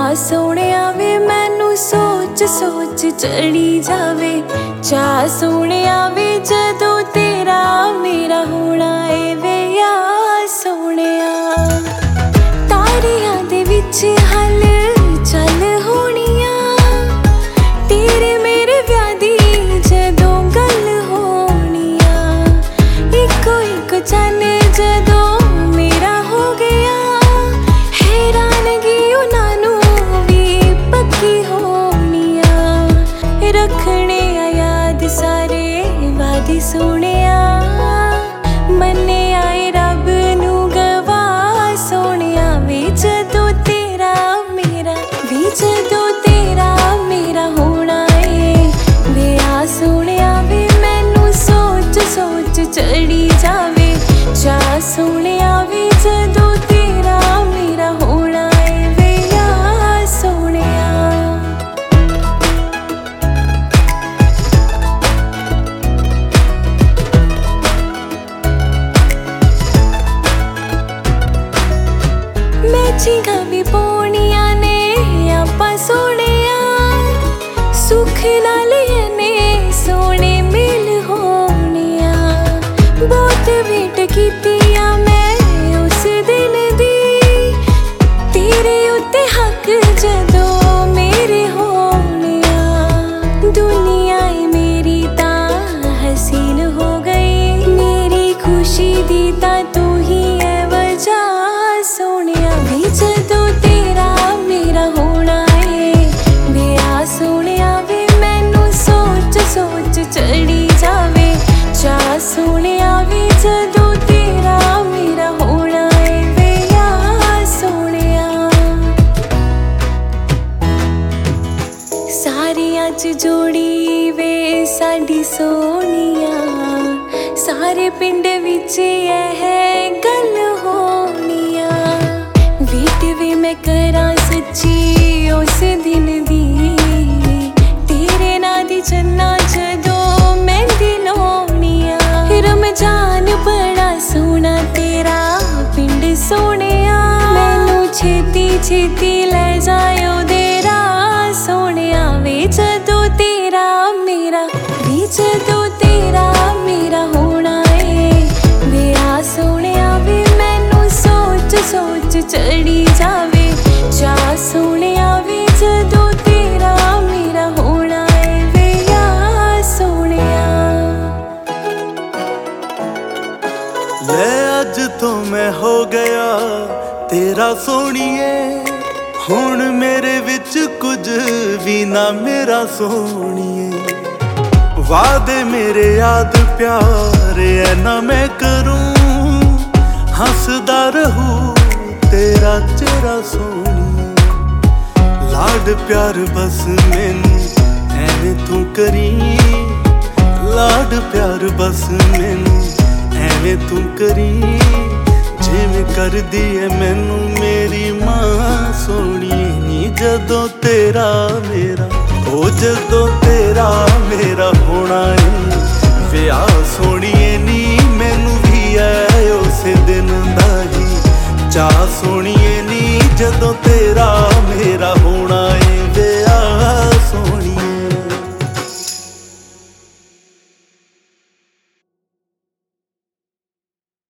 सोहणिया वे मैनू सोच सोच चढ़ी जावे। चाह सोहणिया वे जदों तेरा मेरा होना ए वे यार सोहणिया। तारियां दे विच हल चल होणिया, तेरे मेरे व्याह दी जदों गल होणिया। इको इक चन जदों मेरा हो गया, हैरानगी उन्हां नूं वी पक्की होणिया। रखने आ याद सारे वादे सोहणिया, मन्ने आए रब नूं गवा सोहणिया। वे जदों तेरा मेरा, वे जदों तेरा मेरा होना ए वे आ सोहणिया। वे मैनू सोच सोच चढ़ी जावे। चाह सोहणिया वे जदों तेरा मेरा होना ए वे आ सोहणिया। मैचिंगां भी पाउणियां ने आपां सोहणिया, सुख नाल इन्ने सोहणे मेल होणिया। बहुत वेट कीतियां मैं उस दिन दी, तेरे उत्ते हक जदों मेरे होणिया। दुनिया मेरी तां हसीन हो गई, मेरी खुशी दी तां तू ही है वजह सोहणिया। वे जदों तेरा मेरा होना ए वे आ सोहणिया। वे मैनू सोच सोच चढ़ी जावे। चाह सोहणिया वे जदों तेरा मेरा होना ए वे आ सोहणिया। सारियां च जोड़ी वे साडी सोहणिया, सारे पिंड विच यह गल होणिया। वेट वे मैं करां सच्ची उस दिन दी, तेरे नां दी चन्ना जदों मेहंदी लाउणिया। रमजान बड़ा सोहना तेरा पिंड सोहणिया, मैनू छेती छेती लै जायो देरा सोहणिया। वे जदों तेरा मेरा, वे जदों तेरा मेरा होना ए वे आ सोहणिया। वे मैनू सोच सोच चढ़ी जावे। चाह सोहणिया वे जदों तेरा मेरा होना ए वे आ सोहणिया। ले अज तो मैं हो गया तेरा सोहणिए, हुण मेरे विच कुछ भी ना मेरा सोहणिए। वादे मेरे याद प्यार है ना मैं करूं, हंसदा रहूं तेरा चेहरा सोहणिए। लाड प्यार बस मैनू ऐवें तू करी, लाड प्यार बस मैनू ऐवें तू करी। जिवें करदी है मैनू मेरी मां सोहणिए नी। जदों तेरा मेरा, ओ जदों तेरा मेरा होना है वे आ सोहणिए नी। मैनू भी है उस दिन दा ही चाह सोहणिए नी, जदों तेरा